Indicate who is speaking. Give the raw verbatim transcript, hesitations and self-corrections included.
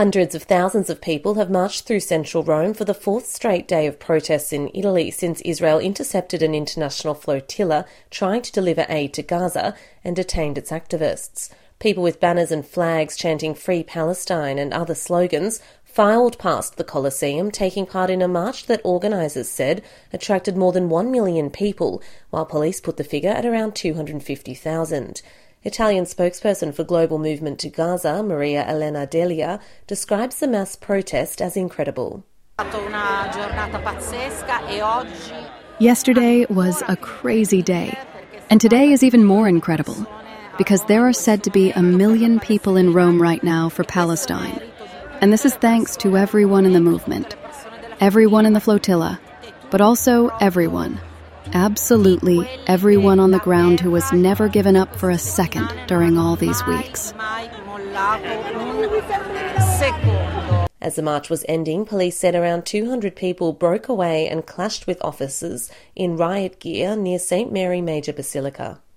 Speaker 1: Hundreds of thousands of people have marched through central Rome for the fourth straight day of protests in Italy since Israel intercepted an international flotilla trying to deliver aid to Gaza and detained its activists. People with banners and flags chanting Free Palestine and other slogans filed past the Colosseum, taking part in a march that organisers said attracted more than one million people, while police put the figure at around two hundred fifty thousand. Italian spokesperson for Global Movement to Gaza, Maria Elena Delia, describes the mass protest as incredible.
Speaker 2: Yesterday was a crazy day, and today is even more incredible, because there are said to be a million people in Rome right now for Palestine. And this is thanks to everyone in the movement, everyone in the flotilla, but also everyone. Absolutely everyone on the ground who has never given up for a second during all these weeks.
Speaker 1: As the march was ending, police said around two hundred people broke away and clashed with officers in riot gear near Saint Mary Major Basilica.